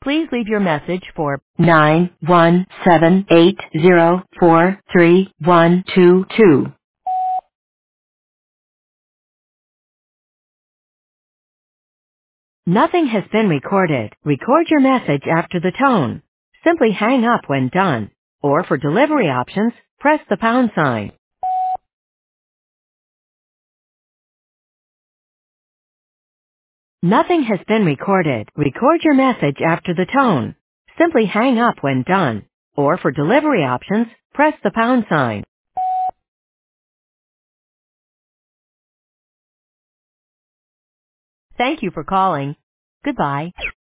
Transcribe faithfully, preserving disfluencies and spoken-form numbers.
Please leave your message for nine one seven eight zero four three one two two. Nothing has been recorded. Record your message after the tone. Simply hang up when done. Or for delivery options, press the pound sign. Nothing has been recorded. Record your message after the tone. Simply hang up when done. Or for delivery options, press the pound sign. Thank you for calling. Goodbye.